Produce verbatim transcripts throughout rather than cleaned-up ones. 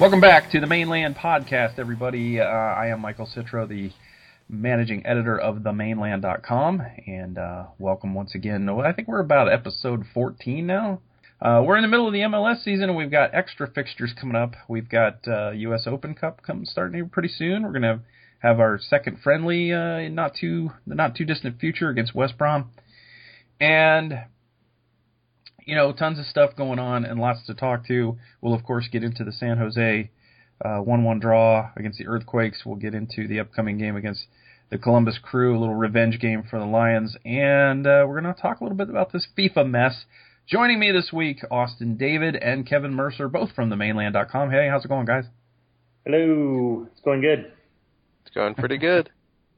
Welcome back to the Mainland Podcast, everybody. Uh, I am Michael Citro, the managing editor of the mainland dot com, and uh, welcome once again. I think we're about episode fourteen now. Uh, we're in the middle of the M L S season, and we've got extra fixtures coming up. We've got uh, U S Open Cup coming starting here pretty soon. We're going to have, have our second friendly uh, in not too not too distant future against West Brom, and you know, tons of stuff going on and lots to talk to. We'll, of course, get into the San Jose uh, one one draw against the Earthquakes. We'll get into the upcoming game against the Columbus Crew, a little revenge game for the Lions. And uh, we're going to talk a little bit about this FIFA mess. Joining me this week, Austin David and Kevin Mercer, both from the mainland dot com. Hey, how's it going, guys? Hello. It's going good. It's going pretty good.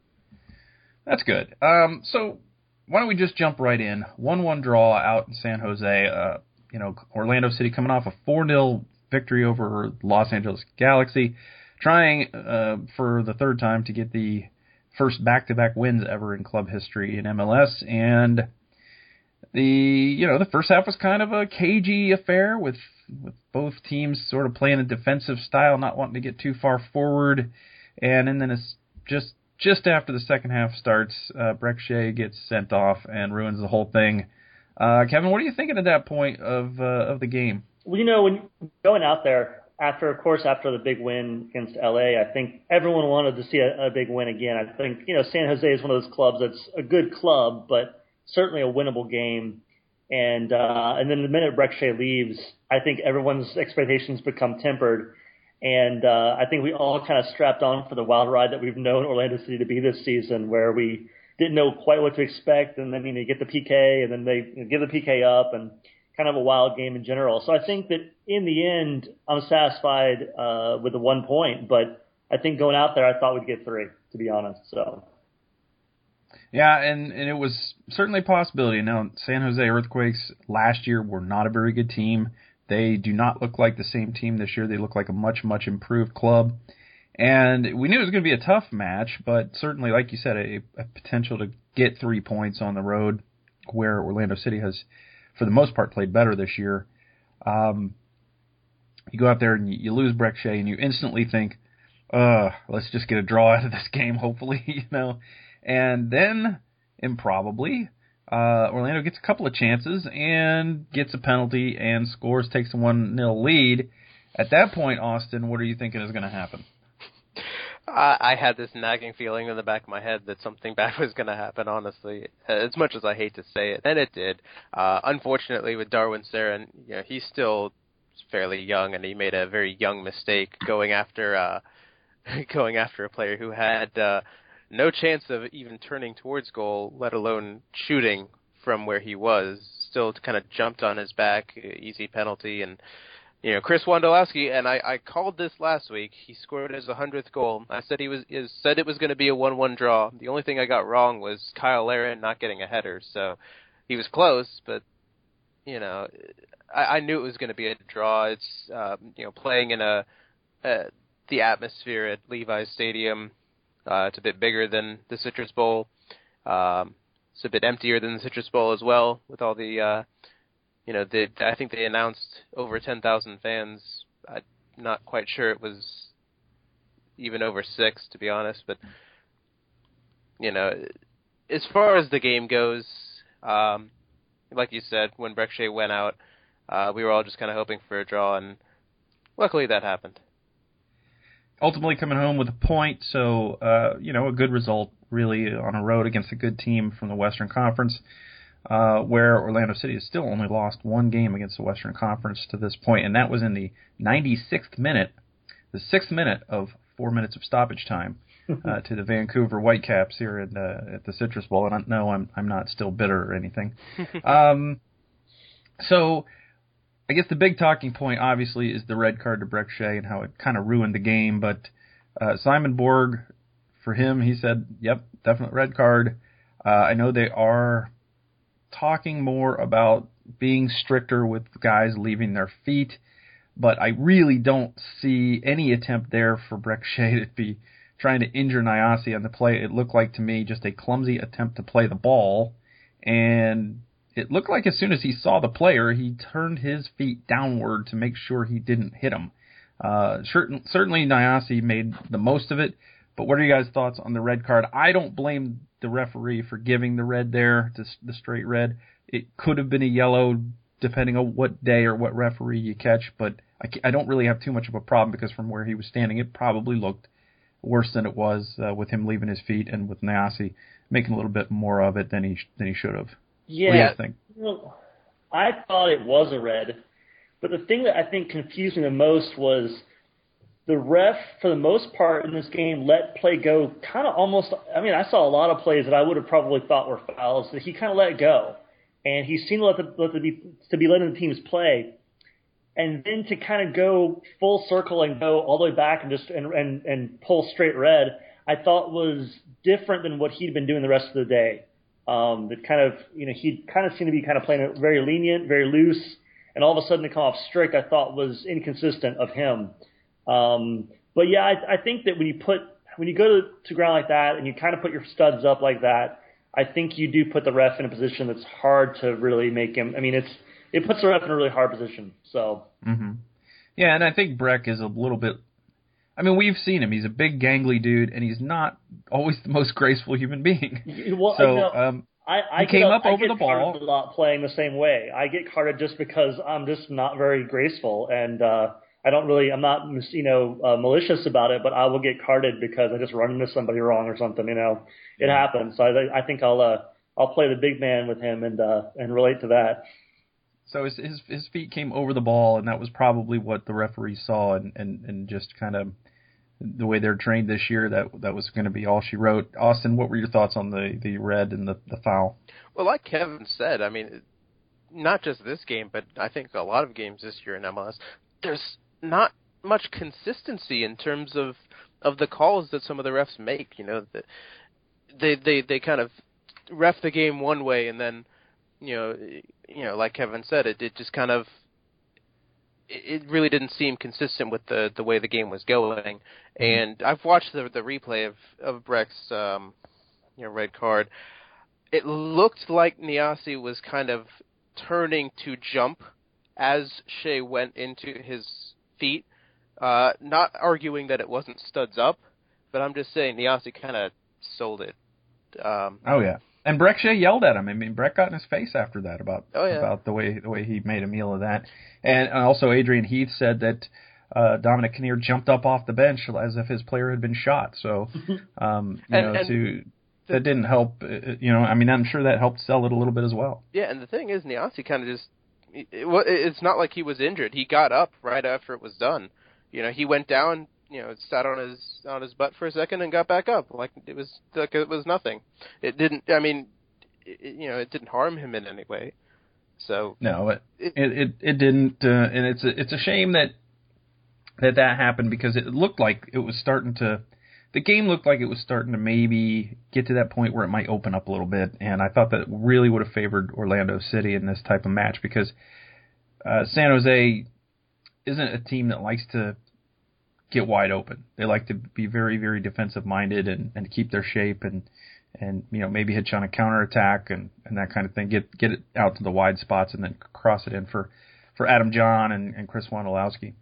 That's good. Um, so... Why don't we just jump right in? one one draw out in San Jose. Uh, you know, Orlando City coming off a four nil victory over Los Angeles Galaxy, trying uh, for the third time to get the first back-to-back wins ever in club history in M L S. And the you know the first half was kind of a cagey affair with with both teams sort of playing a defensive style, not wanting to get too far forward. And, and then it's just Just after the second half starts, uh, Brek Shea gets sent off and ruins the whole thing. Uh, Kevin, what are you thinking at that point of uh, of the game? Well, you know, when going out there, after, of course, after the big win against L A, I think everyone wanted to see a, a big win again. I think, you know, San Jose is one of those clubs that's a good club, but certainly a winnable game. And uh, and then the minute Brek Shea leaves, I think everyone's expectations become tempered. And uh, I think we all kind of strapped on for the wild ride that we've known Orlando City to be this season, where we didn't know quite what to expect, and then you know, you get the P K, and then they you know, give the P K up, and kind of a wild game in general. So I think that in the end, I'm satisfied uh, with the one point, but I think going out there, I thought we'd get three, to be honest. So. Yeah, and, and it was certainly a possibility. Now, San Jose Earthquakes last year were not a very good team. They do not look like the same team this year. They look like a much, much improved club. And we knew it was going to be a tough match, but certainly, like you said, a, a potential to get three points on the road, where Orlando City has, for the most part, played better this year. Um, you go out there and you, you lose Brek Shea, and you instantly think, uh, let's just get a draw out of this game, hopefully, you know. And then, improbably, Uh, Orlando gets a couple of chances and gets a penalty and scores, takes a one nil lead. At that point, Austin, what are you thinking is going to happen? I, I had this nagging feeling in the back of my head that something bad was going to happen, honestly, as much as I hate to say it. And it did. Uh, unfortunately, with Darwin Cerén, you know, he's still fairly young, and he made a very young mistake going after uh, going after a player who had uh, no chance of even turning towards goal, let alone shooting from where he was. Still kind of jumped on his back, easy penalty. And, you know, Chris Wondolowski, and I, I called this last week, he scored his one hundredth goal. I said he was is, said it was going to be a one one draw. The only thing I got wrong was Kyle Larin not getting a header. So he was close, but, you know, I, I knew it was going to be a draw. It's, um, you know, playing in a, a the atmosphere at Levi's Stadium. Uh, it's a bit bigger than the Citrus Bowl. Um, it's a bit emptier than the Citrus Bowl as well, with all the, uh, you know, the, I think they announced over ten thousand fans. I'm not quite sure it was even over six, to be honest. But, you know, as far as the game goes, um, like you said, when Brek Shea went out, uh, we were all just kind of hoping for a draw, and luckily that happened. Ultimately coming home with a point, so, uh, you know, a good result, really, on a road against a good team from the Western Conference, uh, where Orlando City has still only lost one game against the Western Conference to this point, and that was in the ninety-sixth minute, the sixth minute of four minutes of stoppage time uh, to the Vancouver Whitecaps here at, uh, at the Citrus Bowl, and I, no, I'm, I'm not still bitter or anything. um, so... I guess the big talking point, obviously, is the red card to Brek Shea and how it kind of ruined the game. But uh, Simon Borg, for him, he said, yep, definite red card. Uh, I know they are talking more about being stricter with guys leaving their feet, but I really don't see any attempt there for Brek Shea to be trying to injure Nyasi on the play. It looked like to me just a clumsy attempt to play the ball, and it looked like as soon as he saw the player, he turned his feet downward to make sure he didn't hit him. Uh, certain, certainly Nyasi made the most of it, but what are you guys' thoughts on the red card? I don't blame the referee for giving the red there, to the straight red. It could have been a yellow depending on what day or what referee you catch, but I, I don't really have too much of a problem because from where he was standing, it probably looked worse than it was uh, with him leaving his feet and with Nyasi making a little bit more of it than he than he should have. Yeah, what do you think? Well, I thought it was a red, but the thing that I think confused me the most was the ref, for the most part in this game, let play go kind of almost – I mean, I saw a lot of plays that I would have probably thought were fouls that he kind of let it go. And he seemed to let the, let the be, to be letting the teams play. And then to kind of go full circle and go all the way back and just and, and, and pull straight red, I thought was different than what he'd been doing the rest of the day. Um, that kind of, you know, he kind of seemed to be kind of playing it very lenient, very loose, and all of a sudden to come off strict, I thought was inconsistent of him. Um, but yeah, I, I think that when you put when you go to, to ground like that and you kind of put your studs up like that, I think you do put the ref in a position that's hard to really make him. I mean, it's it puts the ref in a really hard position. So. Mm-hmm. Yeah, and I think Breck is a little bit. I mean, we've seen him. He's a big, gangly dude, and he's not always the most graceful human being. Well, so you know, um, I, I he came get, up I over get the ball. A lot playing the same way. I get carded just because I'm just not very graceful, and uh, I don't really. I'm not, you know, uh, malicious about it, but I will get carded because I just run into somebody wrong or something. You know, it happens. So I, I think I'll uh, I'll play the big man with him and uh, and relate to that. So his, his his feet came over the ball, and that was probably what the referee saw, and, and, and just kind of the way they're trained this year, that that was going to be all she wrote. Austin, what were your thoughts on the, the red and the, the foul? Well, like Kevin said, I mean, not just this game, but I think a lot of games this year in M L S, there's not much consistency in terms of, of the calls that some of the refs make. You know, the, they they they kind of ref the game one way, and then you know, you know, like Kevin said, it it just kind of it really didn't seem consistent with the, the way the game was going. And I've watched the the replay of of Breck's um, you know red card. It looked like Nyasi was kind of turning to jump as Shea went into his feet, uh, not arguing that it wasn't studs up, but I'm just saying Nyasi kind of sold it. Um, oh yeah, and Breck Shea yelled at him. I mean, Breck got in his face after that about oh, yeah. about the way the way he made a meal of that. And also Adrian Heath said that uh, Dominic Kinnear jumped up off the bench as if his player had been shot. So um, you and, know, and to that didn't help. You know, I mean, I'm sure that helped sell it a little bit as well. Yeah, and the thing is, Nyasi kind of just it, it, it's not like he was injured. He got up right after it was done. You know, he went down. You know, sat on his on his butt for a second and got back up like it was like it was nothing. It didn't. I mean, it, you know, it didn't harm him in any way. So no, it it it, it didn't, uh, and it's a, it's a shame that that that happened because it looked like it was starting to. The game looked like it was starting to maybe get to that point where it might open up a little bit, and I thought that really would have favored Orlando City in this type of match because uh, San Jose isn't a team that likes to get wide open. They like to be very, very defensive minded and, and keep their shape and, and you know maybe hitch on a counterattack and, and that kind of thing. Get get it out to the wide spots and then cross it in for, for Adam John and, and Chris Wondolowski.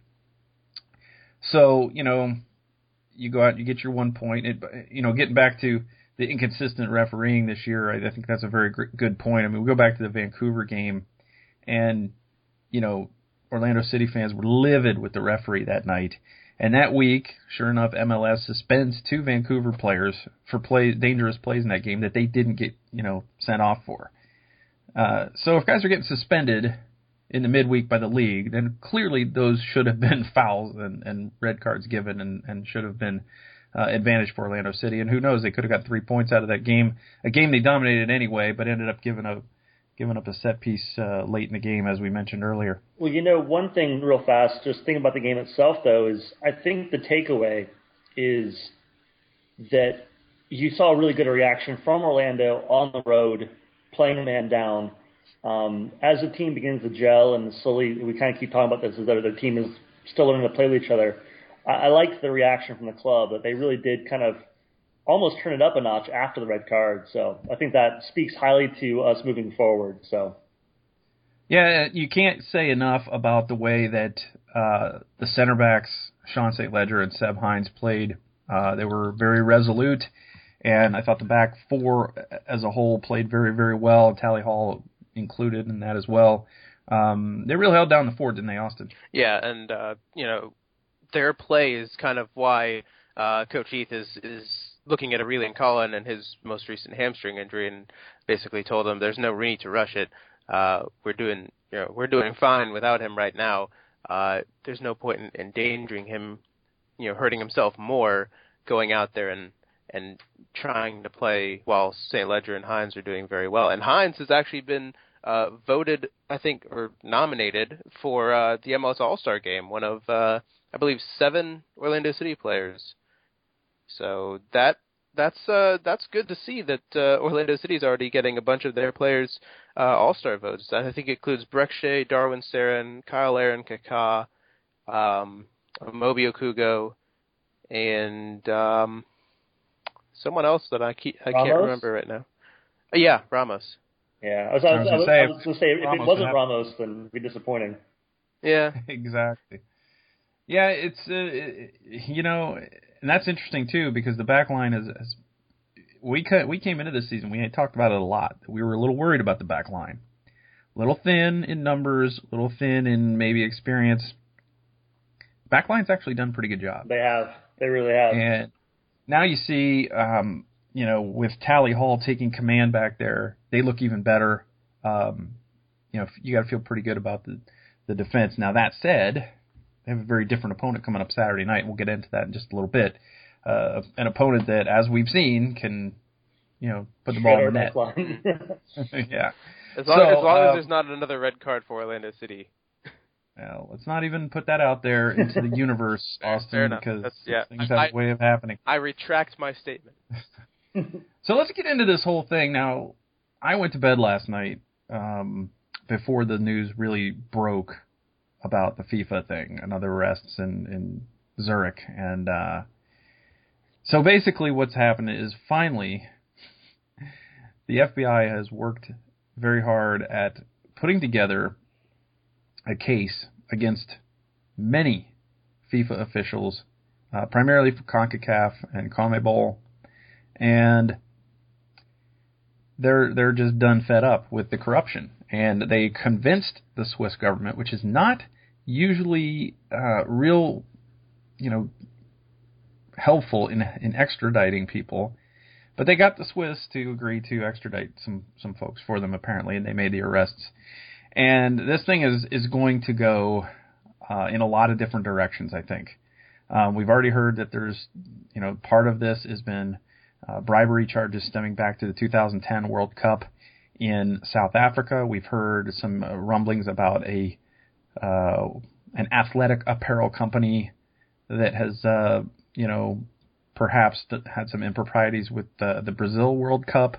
So, you know, you go out, you get your one point. It, you know, getting back to the inconsistent refereeing this year, I, I think that's a very gr- good point. I mean, we go back to the Vancouver game, and, you know, Orlando City fans were livid with the referee that night. And that week, sure enough, M L S suspends two Vancouver players for play, dangerous plays in that game that they didn't get, you know, sent off for. Uh, so if guys are getting suspended in the midweek by the league, then clearly those should have been fouls and, and red cards given and, and should have been uh, advantage for Orlando City. And who knows, they could have got three points out of that game, a game they dominated anyway, but ended up giving up giving up a set piece uh, late in the game, as we mentioned earlier. Well, you know, one thing real fast, just thinking about the game itself, though, is I think the takeaway is that you saw a really good reaction from Orlando on the road, playing a man down. Um, as the team begins to gel and slowly, we kind of keep talking about this, is that the team is still learning to play with each other. I, I liked the reaction from the club, that they really did kind of almost turn it up a notch after the red card. So I think that speaks highly to us moving forward. So, yeah, you can't say enough about the way that uh, the center backs, Sean Saint Ledger and Seb Hines, played. Uh, they were very resolute, and I thought the back four as a whole played very, very well, Tally Hall included in that as well. Um, they really held down the fort, didn't they, Austin? Yeah, and, uh, you know, their play is kind of why uh, Coach Heath is, is looking at Aurelian Collin and his most recent hamstring injury and basically told him there's no need to rush it. Uh, we're doing, you know, we're doing fine without him right now. Uh, there's no point in endangering him, you know, hurting himself more going out there and, and trying to play while Saint Ledger and Hines are doing very well. And Hines has actually been uh, voted, I think, or nominated for uh, the M L S All-Star Game, one of, uh, I believe, seven Orlando City players. So that that's uh, that's good to see that uh, Orlando City is already getting a bunch of their players uh, All-Star votes. I think it includes Breck Shea, Darwin Sarin, Kyle Aaron Kaká, um, Mobi Okugo, and um, someone else that I, keep, I can't remember right now. Uh, yeah, Ramos. Yeah, I was, I was, I was, I was going to say, if Ramos it wasn't have... Ramos, then it'd be disappointing. Yeah. Exactly. Yeah, it's, uh, it, you know, and that's interesting, too, because the back line is, is we, cut, we came into this season, we had talked about it a lot. We were a little worried about the back line. A little thin in numbers, a little thin in maybe experience. Backline's actually done a pretty good job. They have. They really have. And now you see, um, you know, with Tally Hall taking command back there, they look even better. Um, you know, you got to feel pretty good about the, the defense. Now, that said, they have a very different opponent coming up Saturday night, and we'll get into that in just a little bit. Uh, an opponent that, as we've seen, can, you know, put the ball in the net. Yeah. As long, so, as, long uh, as there's not another red card for Orlando City. Well, let's not even put that out there into the universe, Austin, because yeah. things have I, a way of happening. I retract my statement. So let's get into this whole thing. Now, I went to bed last night um, before the news really broke about the FIFA thing, another arrests in, in Zurich. And uh, so basically what's happened is finally the F B I has worked very hard at putting together a case against many FIFA officials, uh, primarily for CONCACAF and CONMEBOL, and they're they're just done fed up with the corruption. And they convinced the Swiss government, which is not usually uh, real, you know, helpful in in extraditing people, but they got the Swiss to agree to extradite some some folks for them apparently, and they made the arrests. And this thing is, is going to go uh, in a lot of different directions, I think. Um, we've already heard that there's, you know, part of this has been uh, bribery charges stemming back to the two thousand ten World Cup in South Africa. We've heard some uh, rumblings about a uh, an athletic apparel company that has, uh, you know, perhaps had some improprieties with the, the Brazil World Cup.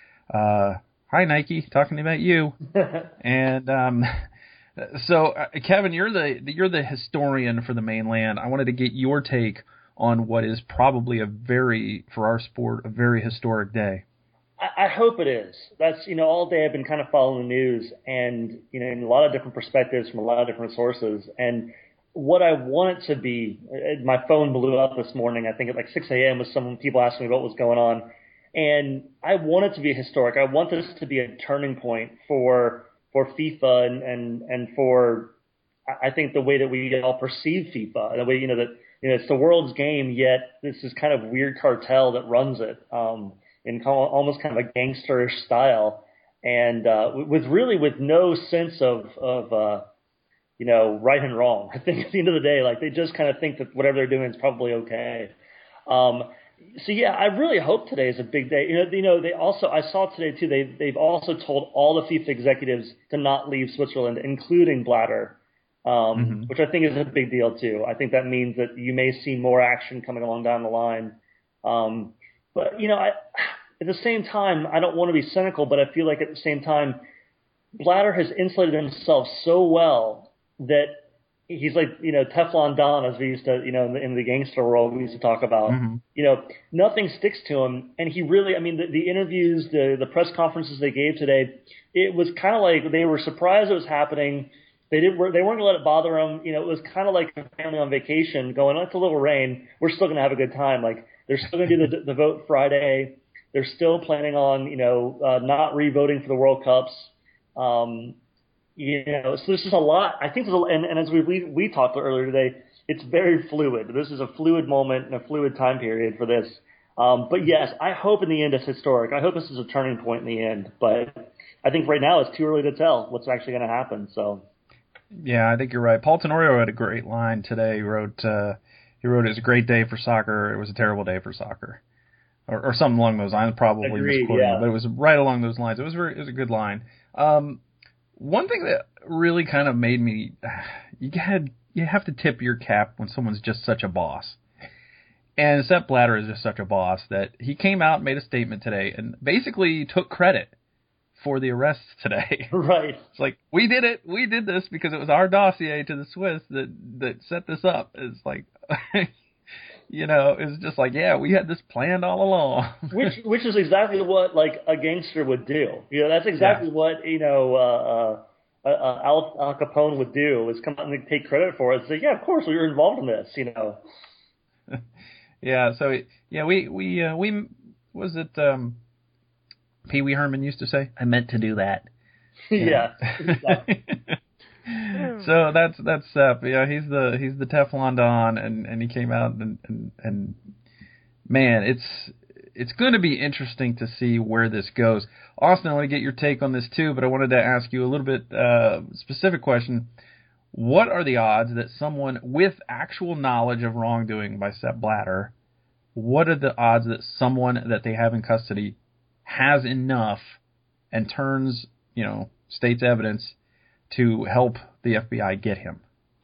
Uh Hi, Nike. Talking about you. And um, so, uh, Kevin, you're the you're the historian for the mainland. I wanted to get your take on what is probably a very, for our sport, a very historic day. I, I hope it is. That's, you know, all day I've been kind of following the news and, you know, in a lot of different perspectives from a lot of different sources. And what I want it to be, my phone blew up this morning, I think at like six a.m. with some people asking me what was going on. And I want it to be historic. I want this to be a turning point for for FIFA and, and, and for, I think, the way that we all perceive FIFA. The way, you know, that you know it's the world's game, yet this is kind of weird cartel that runs it um, in almost kind of a gangsterish style, and uh, with really with no sense of of uh, you know right and wrong. I think at the end of the day, like they just kind of think that whatever they're doing is probably okay. Um, So yeah, I really hope today is a big day. You know, you know, they also I saw today too. They they've also told all the FIFA executives to not leave Switzerland, including Blatter, um, mm-hmm. which I think is a big deal too. I think that means that you may see more action coming along down the line. Um, but you know, I, at the same time, I don't want to be cynical, but I feel like at the same time, Blatter has insulated himself so well that he's like, you know, Teflon Don, as we used to, you know, in the, in the gangster world, we used to talk about. Mm-hmm. You know, nothing sticks to him. And he really, I mean, the, the interviews, the, the press conferences they gave today, it was kind of like they were surprised it was happening. They didn't. They weren't going to let it bother them. You know, it was kind of like a family on vacation going, oh, it's a little rain. We're still going to have a good time. Like they're still going to do the, the vote Friday. They're still planning on, you know, uh, not re-voting for the World Cups. Um, you know, so this is a lot. I think, there's a, and, and as we, we we talked earlier today, it's very fluid. This is a fluid moment and a fluid time period for this. Um, but yes, I hope in the end it's historic. I hope this is a turning point in the end. But I think right now it's too early to tell what's actually going to happen. So. Yeah, I think you're right. Paul Tenorio had a great line today. He wrote, uh, he wrote, "It was a great day for soccer. It was a terrible day for soccer," or, or something along those lines. Probably Agreed, misquoting yeah. it, but it was right along those lines. It was very, it was a good line. Um, one thing that really kind of made me, you had, you have to tip your cap when someone's just such a boss. And Sepp Blatter is just such a boss that he came out and made a statement today and basically took credit for the arrests today. Right. It's like, we did it. We did this because it was our dossier to the Swiss that, that set this up. It's like, you know, it's just like, yeah, we had this planned all along. which which is exactly what, like, a gangster would do. You know, that's exactly yeah. what, you know, uh, uh, uh, Al, Al Capone would do, is come out and take credit for it and say, yeah, of course, we were involved in this, you know. yeah, so, yeah, we, we, uh, we, was it, um, Pee Wee Herman used to say, "I meant to do that." Yeah. So that's that's uh, yeah. He's the he's the Teflon Don, and, and he came out and, and and man, it's it's going to be interesting to see where this goes. Austin, I want to get your take on this too, but I wanted to ask you a little bit uh, specific question. What are the odds that someone with actual knowledge of wrongdoing by Sepp Blatter, what are the odds that someone that they have in custody has enough and turns, you know, state's evidence to help the F B I get him?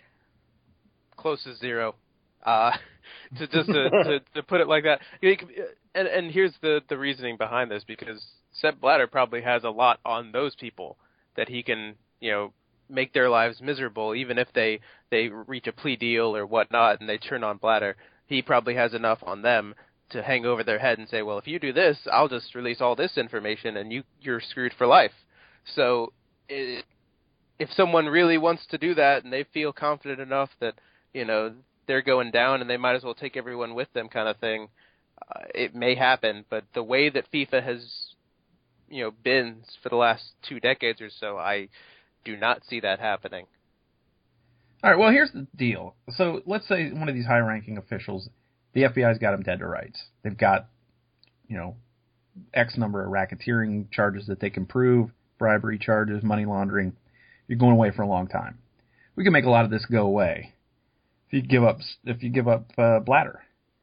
Close to zero. Uh, to just to, to, to put it like that. And, and here's the, the reasoning behind this, because Sepp Blatter probably has a lot on those people that he can, you know, make their lives miserable, even if they, they reach a plea deal or whatnot and they turn on Blatter. He probably has enough on them to hang over their head and say, well, if you do this, I'll just release all this information and you, you're screwed for life. So it, if someone really wants to do that and they feel confident enough that, you know, they're going down and they might as well take everyone with them kind of thing, uh, it may happen. But the way that FIFA has, you know, been for the last two decades or so, I do not see that happening. All right, well, here's the deal. So let's say one of these high-ranking officials, the F B I's got them dead to rights. They've got, you know, X number of racketeering charges that they can prove, bribery charges, money laundering. You're going away for a long time. We can make a lot of this go away if you give up if you give up uh, Blatter.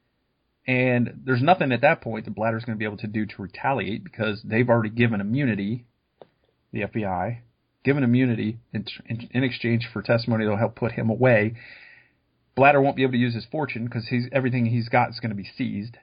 And there's nothing at that point that Blatter's going to be able to do to retaliate, because they've already given immunity, the F B I, given immunity in, in, in exchange for testimony that will help put him away. Blatter won't be able to use his fortune because he's everything he's got is going to be seized.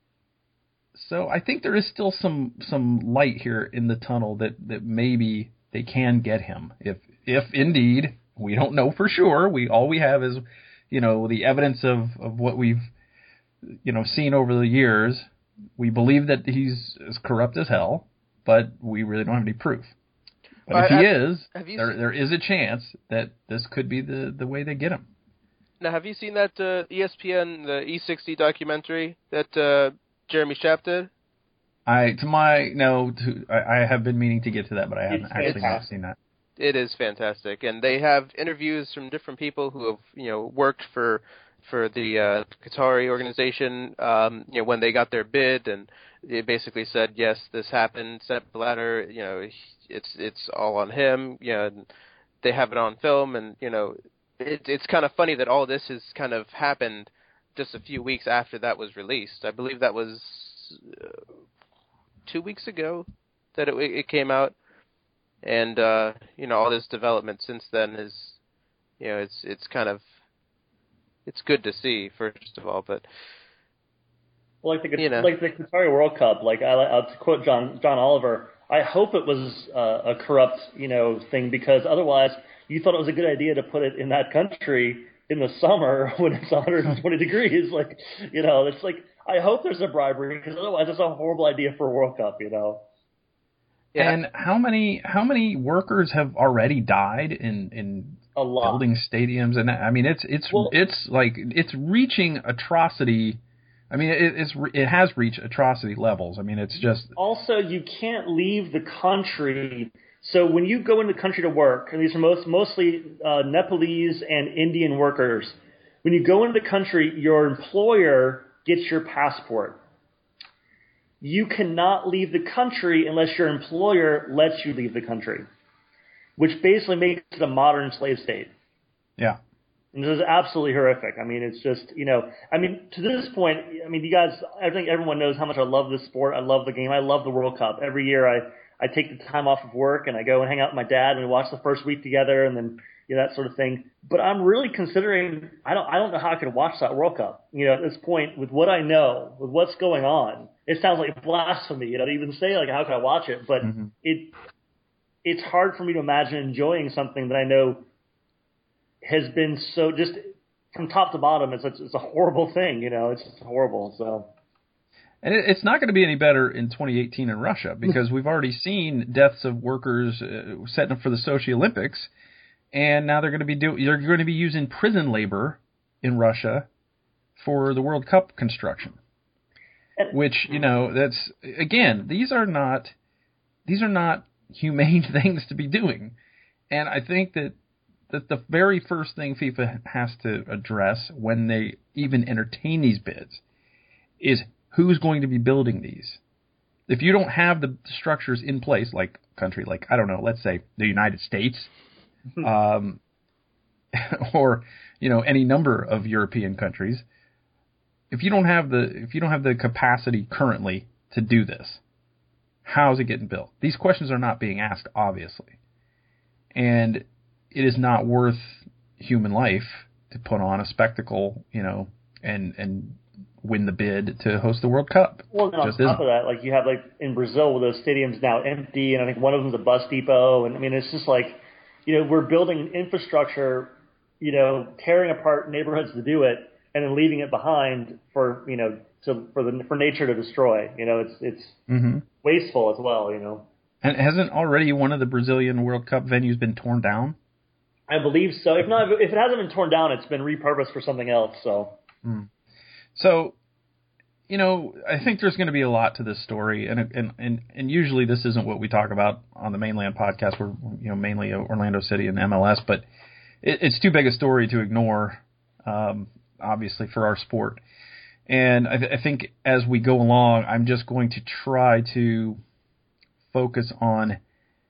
So I think there is still some some light here in the tunnel that, that maybe they can get him. If if indeed, we don't know for sure. We all we have is, you know, the evidence of, of what we've, you know, seen over the years. We believe that he's as corrupt as hell, but we really don't have any proof. But well, if he have, is, have there seen, there is a chance that this could be the, the way they get him. Now, have you seen that uh, E S P N, the E sixty documentary that uh, Jeremy Schaap did? I to my no, to, I, I have been meaning to get to that, but I haven't it's actually not seen that. It is fantastic, and they have interviews from different people who have, you know, worked for for the uh, Qatari organization, um, you know, when they got their bid, and they basically said, yes, this happened. Sepp Blatter, you know, it's it's all on him. You know, and they have it on film, and you know. It, it's kind of funny that all this has kind of happened just a few weeks after that was released. I believe that was uh, two weeks ago that it, it came out, and uh, you know, all this development since then is, you know, it's it's kind of it's good to see, first of all, but well, like the you know. like the Qatari World Cup, like I, I'll quote John John Oliver. I hope it was uh, a corrupt, you know, thing, because otherwise. You thought it was a good idea to put it in that country in the summer when it's one hundred twenty degrees. Like, you know, it's like, I hope there's a bribery, because otherwise it's a horrible idea for a World Cup, you know. Yeah. And how many how many workers have already died in in A lot. building stadiums? And I mean, it's it's Well- it's like it's reaching atrocity. I mean, it, it's it has reached atrocity levels. I mean, it's just Also, you can't leave the country. So when you go into the country to work, and these are most mostly uh, Nepalese and Indian workers, when you go into the country, your employer gets your passport. You cannot leave the country unless your employer lets you leave the country, which basically makes it a modern slave state. yeah. And this is absolutely horrific. I mean, it's just, you know, I mean, to this point, I mean, you guys, I think everyone knows how much I love this sport. I love the game. I love the World Cup. Every year I, I take the time off of work and I go and hang out with my dad and we watch the first week together and then, you know, that sort of thing. But I'm really considering, I don't, I don't know how I could watch that World Cup. You know, at this point, with what I know, with what's going on, it sounds like blasphemy, you know, to even say, like, how can I watch it? But Mm-hmm. it, it's hard for me to imagine enjoying something that I know has been so just from top to bottom. It's it's, it's a horrible thing, you know. It's just horrible. So, And it, it's not going to be any better in twenty eighteen in Russia because we've already seen deaths of workers uh, setting up for the Sochi Olympics, and now they're going to be do they're going to be using prison labor in Russia for the World Cup construction. And- Which, you know, that's again, these are not these are not humane things to be doing, and I think that. that the very first thing FIFA has to address when they even entertain these bids is who's going to be building these. If you don't have the structures in place, like a country like, I don't know, let's say the United States, um, or, you know, any number of European countries, if you don't have the if you don't have the capacity currently to do this, how is it getting built? These questions are not being asked, obviously. And it is not worth human life to put on a spectacle, you know, and and win the bid to host the World Cup. well, then on Just top isn't. of that, like you have like in Brazil, where those stadiums now empty, and I think one of them's a bus depot, and I mean, it's just like, you know, we're building infrastructure, you know, tearing apart neighborhoods to do it, and then leaving it behind for, you know, to for the for nature to destroy. You know, it's it's Mm-hmm. wasteful as well. You know. And hasn't already one of the Brazilian World Cup venues been torn down? I believe so. If not, if it hasn't been torn down, it's been repurposed for something else. So, So, you know, I think there's going to be a lot to this story, and and and and usually this isn't what we talk about on the Mainland podcast. We're, you know, mainly Orlando City and M L S, but it, it's too big a story to ignore, um, obviously, for our sport. And I, th- I think as we go along, I'm just going to try to focus on,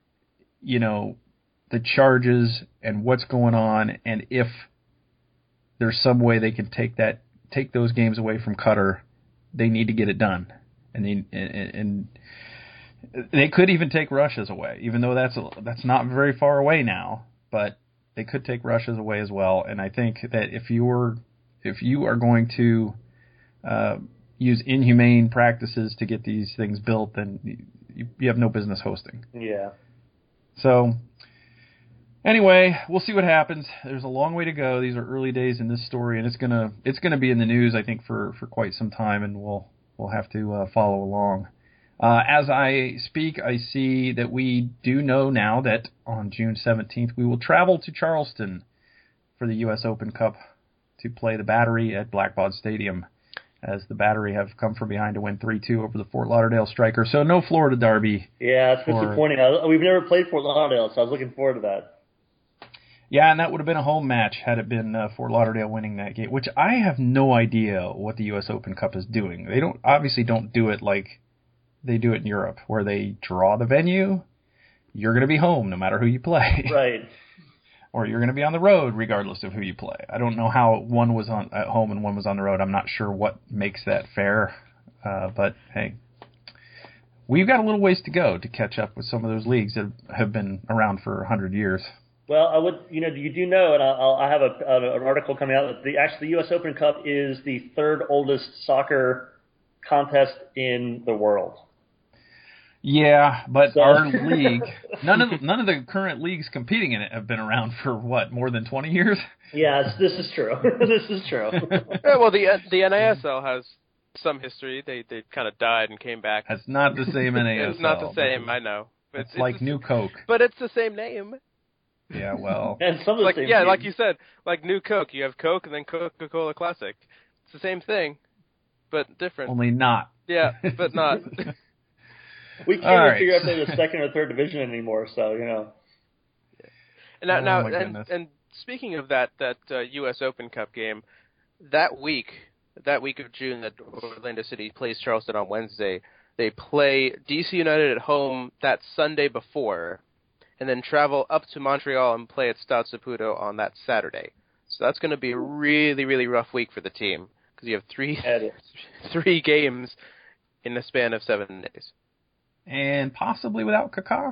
you know, the charges and what's going on, and if there's some way they can take that, take those games away from Qatar, they need to get it done. And they, and, and they could even take Russia's away, even though that's a, that's not very far away now. But they could take Russia's away as well. And I think that if you're if you are going to uh, use inhumane practices to get these things built, then you, you have no business hosting. yeah. So, anyway, we'll see what happens. There's a long way to go. These are early days in this story, and it's gonna it's gonna be in the news, I think, for, for quite some time, and we'll we'll have to uh, follow along. Uh, as I speak, I see that we do know now that on June seventeenth we will travel to Charleston for the U S Open Cup to play the Battery at Blackbaud Stadium, as the Battery have come from behind to win three two over the Fort Lauderdale Strikers. So no Florida Derby. Yeah, it's Or- disappointing. I, we've never played Fort Lauderdale, so I was looking forward to that. Yeah, and that would have been a home match had it been uh, Fort Lauderdale winning that game, which I have no idea what the U S Open Cup is doing. They don't obviously don't do it like they do it in Europe, where they draw the venue. You're going to be home no matter who you play. Right. Or you're going to be on the road regardless of who you play. I don't know how one was on at home and one was on the road. I'm not sure what makes that fair. Uh, but, hey, we've got a little ways to go to catch up with some of those leagues that have been around for one hundred years. Well, I would, you know, you do know, and I'll, I have a, an article coming out that the actually the U S Open Cup is the third oldest soccer contest in the world. Yeah, but So- our league, none of none of the current leagues competing in it have been around for what, more than twenty years? Yes, this is true. This is true. Yeah, well, the the N A S L has some history. They they kind of died and came back. That's not the same N A S L. It's not the same, I know. It's, it's like it's New Coke. But it's the same name. Yeah, well. And some of the like, same yeah, names. like you said, like New Coke. You have Coke and then Coca-Cola Classic. It's the same thing, but different. Only not. Yeah, but not. We can't All even right. figure out if they're the second or third division anymore, so, you know. And now, Oh, now my and, goodness. and speaking of that, that uh, U S Open Cup game, that week, that week of June that Orlando City plays Charleston on Wednesday, they play D C United at home that Sunday before, and then travel up to Montreal and play at Stade Saputo on that Saturday. So that's going to be a really, really rough week for the team, because you have three three games in the span of seven days. And possibly without Kaká.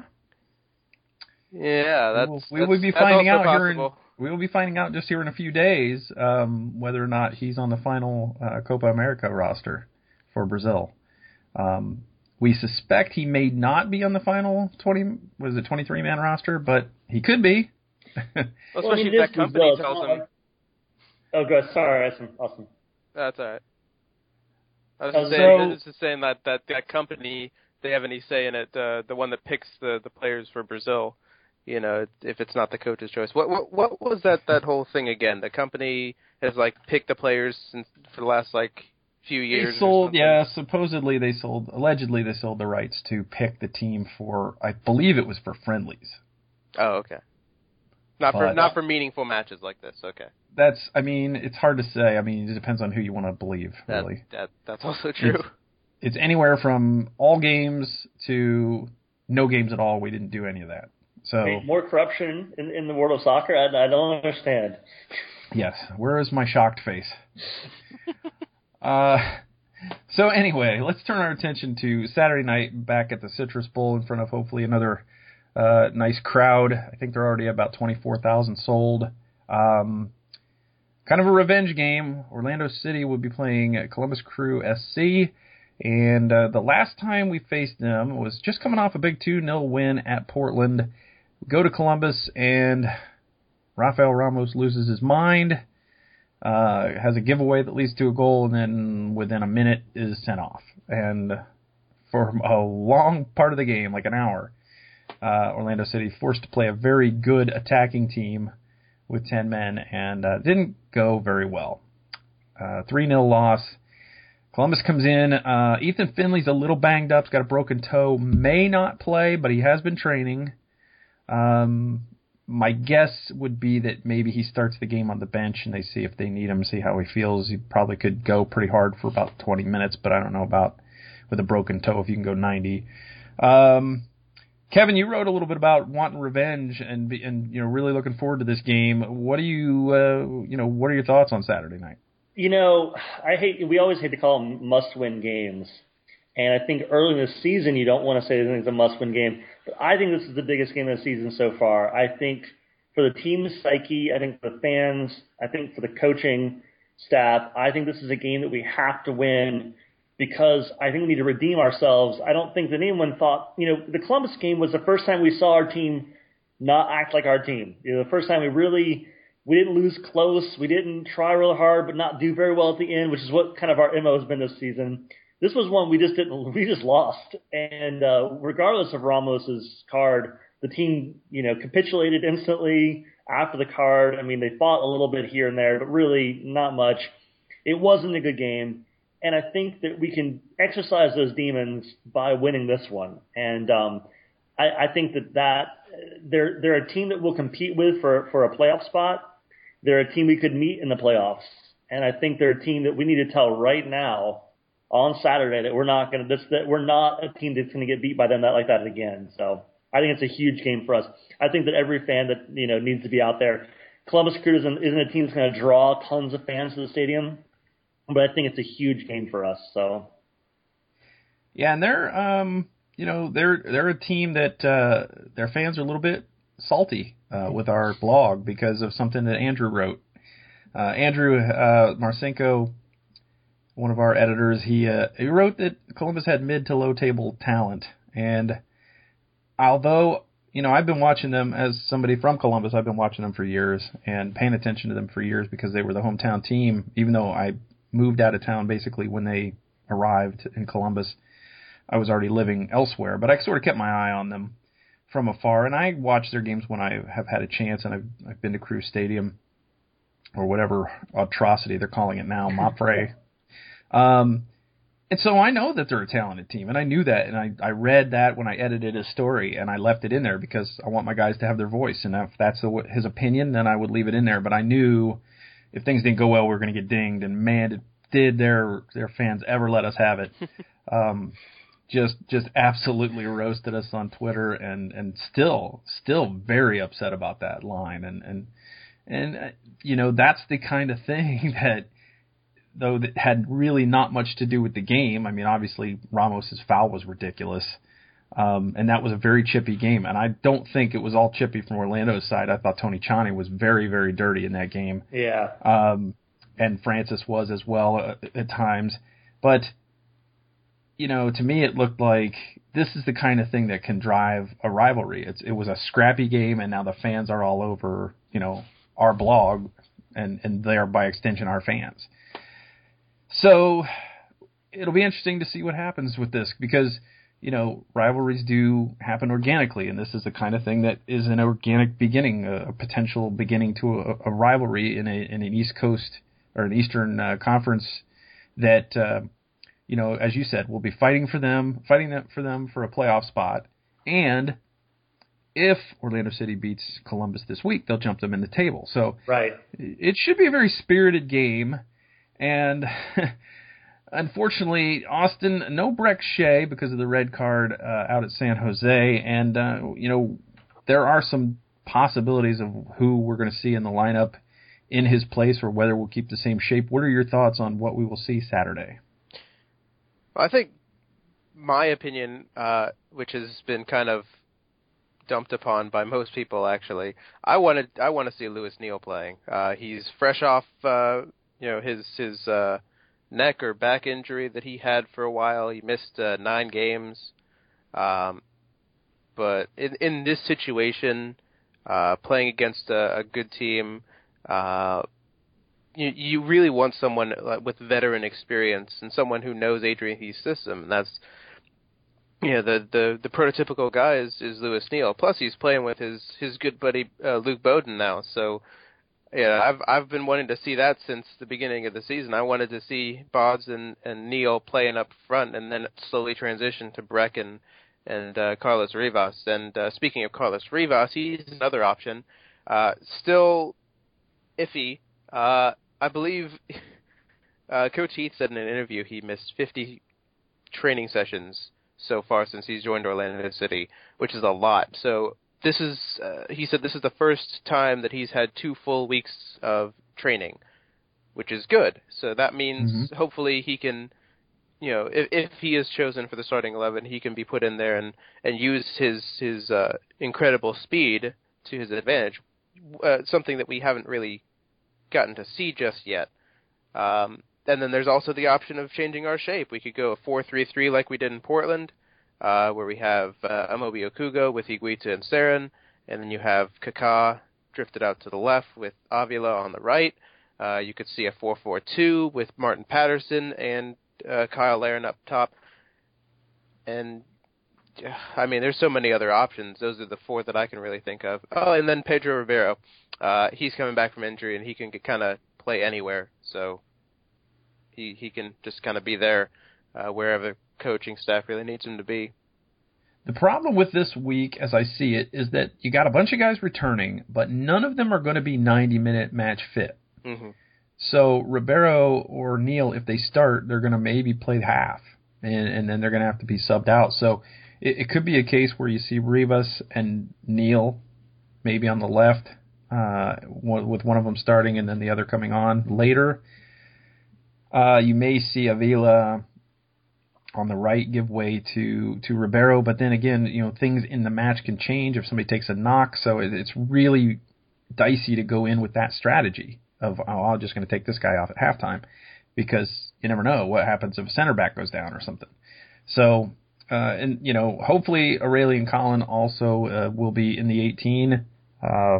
Yeah, that's we will, we that's, will be that's finding also out here in, possible. we will be finding out just here in a few days um, whether or not he's on the final uh, Copa America roster for Brazil. Um, we suspect he may not be on the final twenty was it twenty-three man roster, but he could be. Well, Well, I mean, especially if it that is company Brazil. tells It's him. not like- Oh, good. Sorry, Austin. Awesome. That's all right. I was Uh, just saying, so- I was just saying that, that that company, they have any say in it, uh, the one that picks the, the players for Brazil, you know, if it's not the coach's choice. What what what was that, that whole thing again? The company has, like, picked the players since, for the last, like, few years They or sold, something. yeah, supposedly they sold, allegedly they sold the rights to pick the team for, I believe it was for friendlies. Oh, okay. Not for But- not for meaningful matches like this, okay. That's, I mean, it's hard to say. I mean, it depends on who you want to believe, That, really. that That's also true. It's anywhere from all games to no games at all. We didn't do any of that. So, I mean, more corruption in, in the world of soccer? I, I don't understand. yes, where is my shocked face? uh, so anyway, let's turn our attention to Saturday night back at the Citrus Bowl in front of hopefully another uh, nice crowd. I think they're already about twenty-four thousand sold. Um, kind of a revenge game. Orlando City will be playing Columbus Crew S C. And uh, the last time we faced them was just coming off a big two nil win at Portland. We go to Columbus, and Rafael Ramos loses his mind, uh, has a giveaway that leads to a goal, and then within a minute is sent off. And for a long part of the game, like an hour, uh, Orlando City forced to play a very good attacking team with ten men, and uh, didn't go very well. Uh, three nil loss. Columbus comes in. Uh, Ethan Finley's a little banged up. He's got a broken toe. May not play, but he has been training. Um, my guess would be that maybe he starts the game on the bench and they see if they need him, see how he feels. He probably could go pretty hard for about twenty minutes, but I don't know about with a broken toe if you can go ninety. Um, Kevin, you wrote a little bit about wanting revenge and and you know really looking forward to this game. What do you uh, you know what are your thoughts on Saturday night? You know, I hate. We always hate to call them must-win games, and I think early in the season you don't want to say it's a must-win game. But I think this is the biggest game of the season so far. I think for the team's psyche, I think for the fans, I think for the coaching staff, I think this is a game that we have to win because I think we need to redeem ourselves. I don't think that anyone thought, you know, the Columbus game was the first time we saw our team not act like our team. You know, the first time we really. We didn't lose close. We didn't try real hard, but not do very well at the end, which is what kind of our M O has been this season. This was one we just didn't. We just lost, and uh, regardless of Ramos's card, the team, you know, capitulated instantly after the card. I mean, they fought a little bit here and there, but really not much. It wasn't a good game, and I think that we can exercise those demons by winning this one. And um, I, I think that that they're they're a team that we'll compete with for for a playoff spot. They're a team we could meet in the playoffs, and I think they're a team that we need to tell right now on Saturday that we're not going to that we're not a team that's going to get beat by them that like that again. So I think it's a huge game for us. I think that every fan that you know needs to be out there. Columbus Crew isn't, isn't a team that's going to draw tons of fans to the stadium, but I think it's a huge game for us. So yeah, and they're um you know they're they're a team that uh, their fans are a little bit salty uh, with our blog because of something that Andrew wrote. Uh, Andrew uh, Marcinko, one of our editors, he uh, he wrote that Columbus had mid to low table talent, and although you know I've been watching them as somebody from Columbus, I've been watching them for years and paying attention to them for years because they were the hometown team. Even though I moved out of town basically when they arrived in Columbus, I was already living elsewhere, but I sort of kept my eye on them. from afar, and I watch their games when I have had a chance, and I've I've been to Crew Stadium or whatever atrocity they're calling it now, Mapfre. um, and so I know that they're a talented team, and I knew that, and I, I read that when I edited his story, and I left it in there because I want my guys to have their voice, and if that's the, his opinion, then I would leave it in there. But I knew if things didn't go well, we were going to get dinged, and man, did, did their their fans ever let us have it. um, just just absolutely roasted us on Twitter, and, and still still very upset about that line, and and and uh, you know, that's the kind of thing that, though that had really not much to do with the game. I mean, obviously Ramos's foul was ridiculous, um, and that was a very chippy game. And I don't think it was all chippy from Orlando's side. I thought Tony Tchani was very, very dirty in that game. Yeah. Um, and Francis was as well uh, at times. But, you know, to me it looked like this is the kind of thing that can drive a rivalry. It's, it was a scrappy game, and now the fans are all over, you know, our blog, and, and they are by extension our fans. So it'll be interesting to see what happens with this because, you know, rivalries do happen organically, and this is the kind of thing that is an organic beginning, a, a potential beginning to a, a rivalry in, a, in an East Coast or an Eastern uh, Conference that, uh, you know, as you said, we'll be fighting for them, fighting them for them for a playoff spot, and if Orlando City beats Columbus this week, they'll jump them in the table. So right. It should be a very spirited game. And unfortunately, Austin, no Breck Shea because of the red card uh, out at San Jose. And, uh, you know, there are some possibilities of who we're going to see in the lineup in his place or whether we'll keep the same shape. What are your thoughts on what we will see Saturday? I think my opinion, uh, which has been kind of dumped upon by most people, actually, I wanted I want to see Louis Neal playing. Uh, he's fresh off, uh, you know, his his uh, neck or back injury that he had for a while. He missed uh, nine games, um, but in in this situation, uh, playing against a, a good team, uh, you you really want someone with veteran experience and someone who knows Adrian Heath's system, and that's. Yeah, the, the, the prototypical guy is, is Louis Neal. Plus, he's playing with his, his good buddy uh, Luke Bowden now. So, yeah, I've I've been wanting to see that since the beginning of the season. I wanted to see Bods and, and Neal playing up front, and then slowly transition to Breck and and uh, Carlos Rivas. And uh, speaking of Carlos Rivas, he's another option. Uh, still iffy. Uh, I believe uh, Coach Heath said in an interview he missed fifty training sessions so far since he's joined Orlando City, which is a lot. So this is, uh, he said this is the first time that he's had two full weeks of training, which is good. So that means mm-hmm. hopefully he can, you know, if, if he is chosen for the starting eleven, he can be put in there and, and use his, his uh, incredible speed to his advantage, uh, something that we haven't really gotten to see just yet. Um, And then there's also the option of changing our shape. We could go a four three three like we did in Portland, uh, where we have uh, Amobi Okugo with Higuita and Saren, and then you have Kaká drifted out to the left with Avila on the right. Uh, you could see a four four two with Martin Patterson and uh, Kyle Larin up top. And, I mean, there's so many other options. Those are the four that I can really think of. Oh, and then Pedro Ribeiro. Uh, he's coming back from injury, and he can kind of play anywhere, so... He he can just kind of be there uh, wherever the coaching staff really needs him to be. The problem with this week, as I see it, is that you got a bunch of guys returning, but none of them are going to be ninety-minute match fit. Mm-hmm. So Ribeiro or Neal, if they start, they're going to maybe play half, and, and then they're going to have to be subbed out. So it, it could be a case where you see Rivas and Neal maybe on the left, uh, with one of them starting and then the other coming on later. Uh, you may see Avila on the right give way to, to Ribeiro, but then again, you know, things in the match can change if somebody takes a knock, so it, it's really dicey to go in with that strategy of, oh, I'm just going to take this guy off at halftime, because you never know what happens if a center back goes down or something. So, uh, and, you know, hopefully Aurelian Collin also uh, will be in the eighteen. Uh,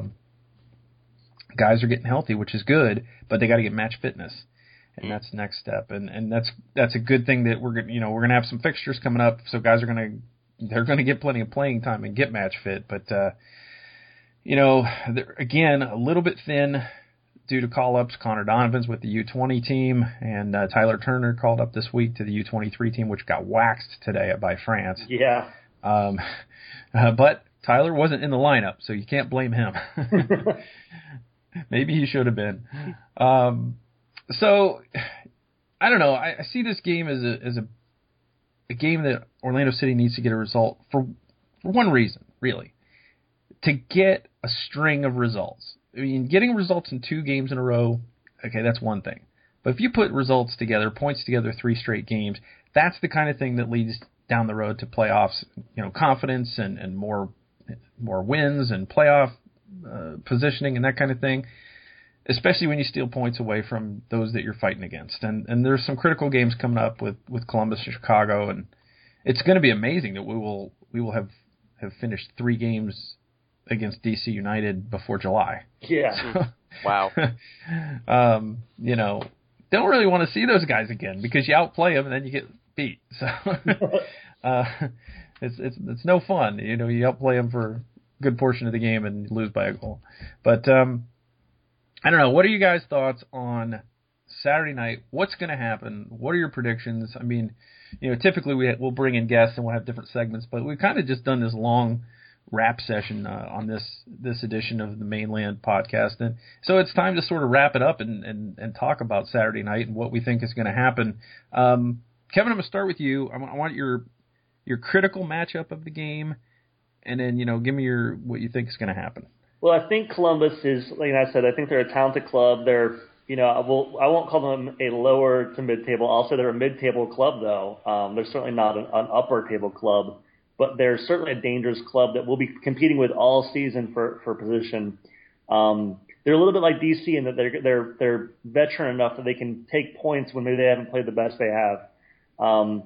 guys are getting healthy, which is good, but they got to get match fitness. And that's the next step, and and that's that's a good thing that we're gonna you know we're gonna have some fixtures coming up, so guys are gonna they're going to get plenty of playing time and get match fit. But, uh, you know, again, a little bit thin due to call-ups. Connor Donovan's with the U twenty team, and uh, Tyler Turner called up this week to the U twenty-three team, which got waxed today by France. Yeah. Um, uh, but Tyler wasn't in the lineup, so you can't blame him. Maybe he should have been. Um, so, I don't know. I, I see this game as a as a, a game that Orlando City needs to get a result for, for one reason, really. To get a string of results. I mean, getting results in two games in a row, okay, that's one thing. But if you put results together, points together, three straight games, that's the kind of thing that leads down the road to playoffs, you know, confidence and, and more more wins and playoff uh, positioning and that kind of thing, especially when you steal points away from those that you're fighting against. And and there's some critical games coming up with, with Columbus and Chicago, and it's going to be amazing that we will we will have, have finished three games against D C United before July. Yeah. So, wow. um, you know, don't really want to see those guys again because you outplay them and then you get beat. So uh, it's it's it's no fun. You know, you outplay them for a good portion of the game and lose by a goal. But um, I don't know. What are you guys' thoughts on Saturday night? What's going to happen? What are your predictions? I mean, you know, typically we we'll bring in guests and we'll have different segments, but we've kind of just done this long wrap session uh, on this this edition of the Mainland podcast, and so it's time to sort of wrap it up and and, and talk about Saturday night and what we think is going to happen. Um, Kevin, I'm going to start with you. I want your your critical matchup of the game, and then you know give me your what you think is going to happen. Well, I think Columbus is, like I said, I think they're a talented club. They're you know I will I won't call them a lower to mid table. I'll say they're a mid table club though. Um, they're certainly not an, an upper table club. But they're certainly a dangerous club that we'll be competing with all season for, for position. Um, they're a little bit like D C in that they're they're they're veteran enough that they can take points when maybe they haven't played the best they have. Um,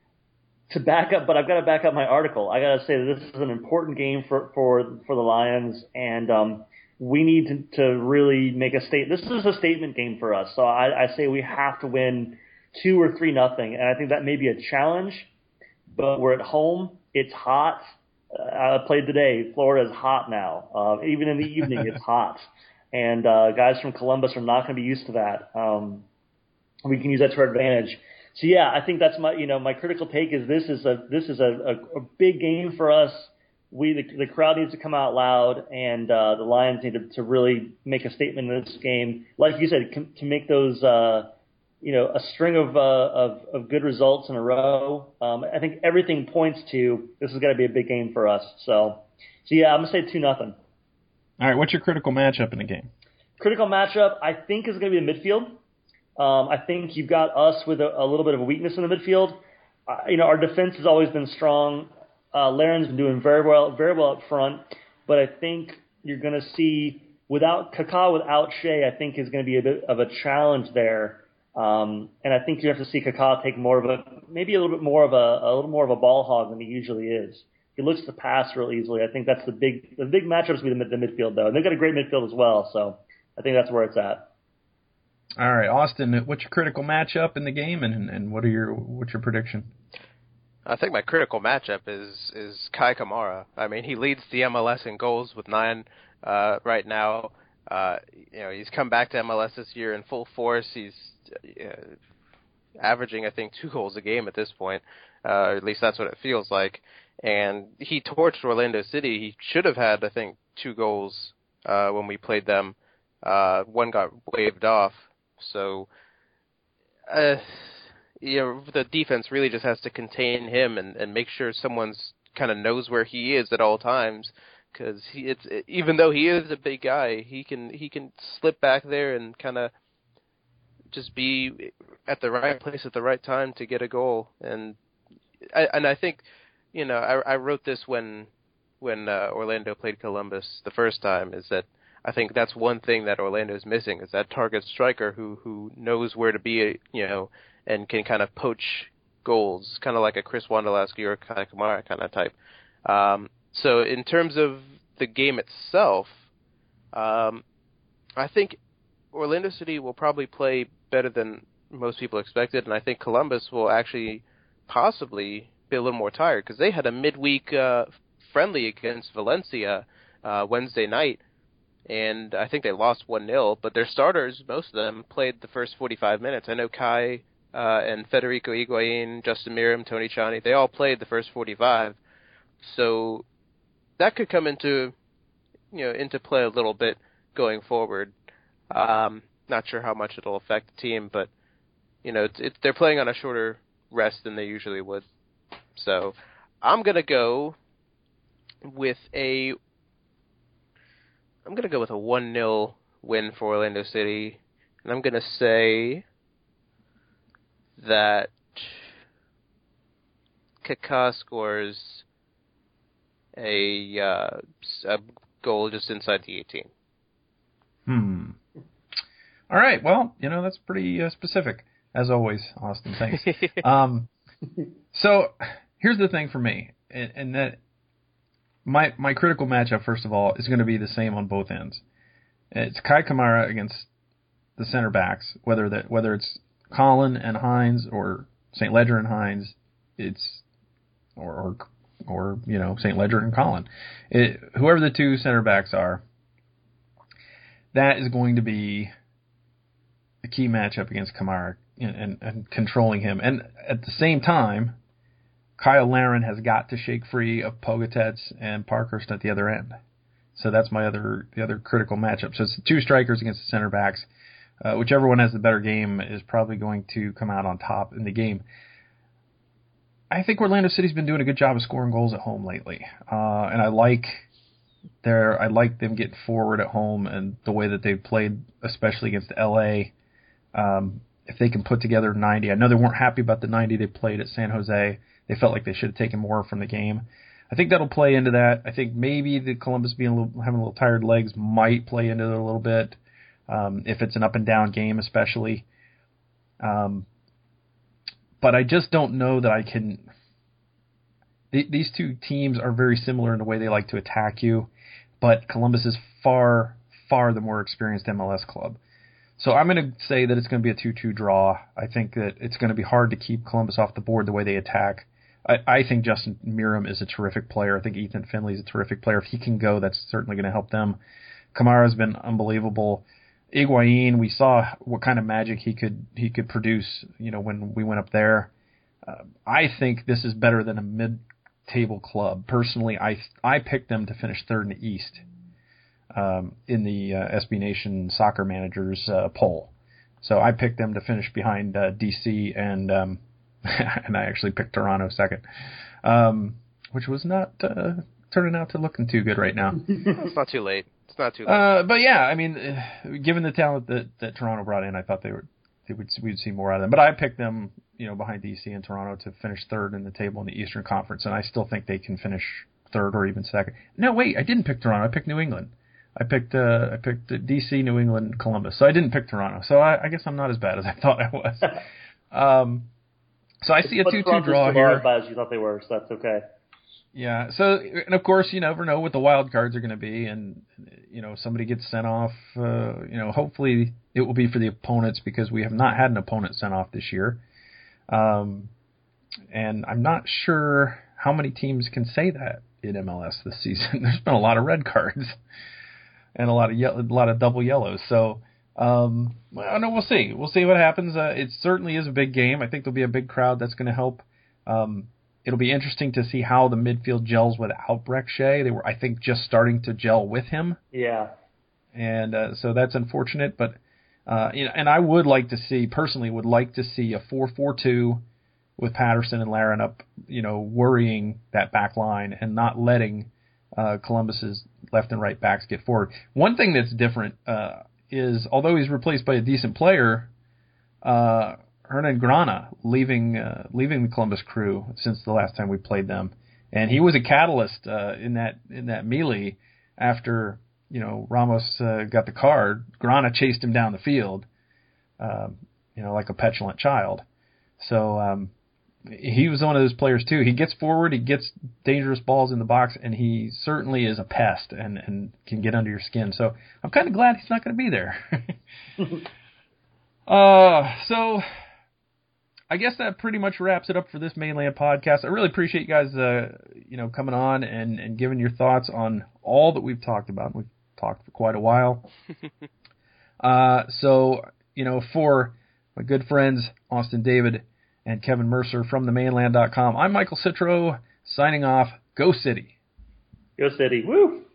to back up, but I've got to back up my article. I got to say that this is an important game for for for the Lions, and um, we need to, to really make a state. This is a statement game for us. So I, I say we have to win two or three nothing, and I think that may be a challenge. But we're at home. It's hot. Uh, I played today. Florida's hot now. Uh, even in the evening, it's hot. And uh, guys from Columbus are not going to be used to that. Um, we can use that to our advantage. So yeah, I think that's my you know my critical take is this is a this is a, a, a big game for us. We the, the crowd needs to come out loud, and uh, the Lions need to, to really make a statement in this game. Like you said, to make those. Uh, You know, a string of, uh, of of good results in a row. Um, I think everything points to this is going to be a big game for us. So, so yeah, I'm gonna say two nothing. All right, what's your critical matchup in the game? Critical matchup, I think, is going to be the midfield. Um, I think you've got us with a, a little bit of a weakness in the midfield. Uh, you know, our defense has always been strong. Uh, Laren's been doing very well, very well up front. But I think you're going to see without Kaká, without Shea, I think is going to be a bit of a challenge there. Um, and I think you have to see Kaká take more of a, maybe a little bit more of a, a little more of a ball hog than he usually is. He looks to pass real easily. I think that's the big, the big matchups with the, the midfield though. And they've got a great midfield as well. So I think that's where it's at. All right, Austin, what's your critical matchup in the game, and, and what are your, what's your prediction? I think my critical matchup is, is Kai Kamara. I mean, he leads the M L S in goals with nine, uh, right now. Uh, you know, he's come back to M L S this year in full force. He's, Uh, averaging, I think, two goals a game at this point. Uh, or at least that's what it feels like. And he torched Orlando City. He should have had, I think, two goals uh, when we played them. Uh, one got waved off. So, uh, you know, the defense really just has to contain him and, and make sure someone's kind of knows where he is at all times. Because he, it's even though he is a big guy, he can he can slip back there and kind of just be at the right place at the right time to get a goal. And I, and I think, you know, I, I wrote this when when uh, Orlando played Columbus the first time, is that I think that's one thing that Orlando is missing, is that target striker who, who knows where to be, you know, and can kind of poach goals, kind of like a Chris Wondolowski or Kai Kamara kind of type. Um, so in terms of the game itself, um, I think Orlando City will probably play better than most people expected, and I think Columbus will actually possibly be a little more tired because they had a midweek uh, friendly against Valencia uh, Wednesday night, and I think they lost one nil, but their starters, most of them, played the first forty-five minutes. I know Kai uh, and Federico Higuain, Justin Miriam, Tony Chani, they all played the first forty-five. So that could come into, you know, into play a little bit going forward. Um, not sure how much it'll affect the team, but, you know, it's, it's, they're playing on a shorter rest than they usually would. So I'm going to go with a I'm going to go with a one nil win for Orlando City, and I'm going to say that Kaká scores a, uh, a goal just inside the eighteen. Hmm. All right. Well, you know, that's pretty uh, specific, as always, Austin. Thanks. um, so here's the thing for me, and, and that my my critical matchup, first of all, is going to be the same on both ends. It's Kai Kamara against the center backs, whether that whether it's Colin and Hines or Saint Ledger and Hines, it's or or, or you know Saint Ledger and Colin, it, whoever the two center backs are. That is going to be a key matchup against Kamara and, and, and controlling him. And at the same time, Kyle Larin has got to shake free of Pogatetz and Parkhurst at the other end. So that's my other the other critical matchup. So it's two strikers against the center backs. Uh, whichever one has the better game is probably going to come out on top in the game. I think Orlando City's been doing a good job of scoring goals at home lately. Uh, and I like... There, I like them getting forward at home and the way that they've played, especially against L A. Um, if they can put together ninety, I know they weren't happy about the ninety they played at San Jose. They felt like they should have taken more from the game. I think that'll play into that. I think maybe the Columbus being a little, having a little tired legs might play into it a little bit, um, if it's an up and down game, especially. Um, but I just don't know that I can. Th- these two teams are very similar in the way they like to attack you. But Columbus is far, far the more experienced M L S club. So I'm going to say that it's going to be a two two draw. I think that it's going to be hard to keep Columbus off the board the way they attack. I, I think Justin Miriam is a terrific player. I think Ethan Finley is a terrific player. If he can go, that's certainly going to help them. Kamara's been unbelievable. Higuain, we saw what kind of magic he could he could produce, you know, when we went up there. Uh, I think this is better than a mid table club. Personally, I I picked them to finish third in the East um, in the uh, S B Nation Soccer Managers uh, poll. So I picked them to finish behind uh, D C and um, and I actually picked Toronto second, um, which was not uh, turning out to looking too good right now. It's not too late. It's not too late. Uh, but yeah, I mean, uh, given the talent that, that Toronto brought in, I thought they were they would we'd see more out of them. But I picked them, you know, behind D C and Toronto to finish third in the table in the Eastern Conference, and I still think they can finish third or even second. No, wait, I didn't pick Toronto. I picked New England. I picked uh, I picked D C, New England, Columbus. So I didn't pick Toronto. So I, I guess I'm not as bad as I thought I was. um, so I see a two two draw here. As bad as you thought they were, so that's okay. Yeah. So and of course you never know what the wild cards are going to be, and you know somebody gets sent off. Uh, you know, hopefully it will be for the opponents because we have not had an opponent sent off this year. Um, and I'm not sure how many teams can say that in M L S this season. There's been a lot of red cards and a lot of ye- a lot of double yellows. So, um, well, no, we'll see. We'll see what happens. Uh, it certainly is a big game. I think there'll be a big crowd that's going to help. Um, it'll be interesting to see how the midfield gels without Breck Shea. They were, I think, just starting to gel with him. Yeah. And uh, so that's unfortunate, but. Uh, you know, and I would like to see, personally, would like to see a four four two with Patterson and Larin up, you know, worrying that back line and not letting uh, Columbus's left and right backs get forward. One thing that's different uh, is, although he's replaced by a decent player, uh, Hernan Grana leaving uh, leaving the Columbus Crew since the last time we played them, and he was a catalyst uh, in that in that melee after. You know, Ramos uh, got the card. Grana chased him down the field, um, you know, like a petulant child. So um, he was one of those players, too. He gets forward, he gets dangerous balls in the box, and he certainly is a pest and, and can get under your skin. So I'm kind of glad he's not going to be there. uh, so I guess that pretty much wraps it up for this Mainland podcast. I really appreciate you guys, uh, you know, coming on and, and giving your thoughts on all that we've talked about. We've talked for quite a while. uh, so, you know, for my good friends, Austin David and Kevin Mercer from the mainland dot com, I'm Michael Citro, signing off. Go City. Go City. Woo!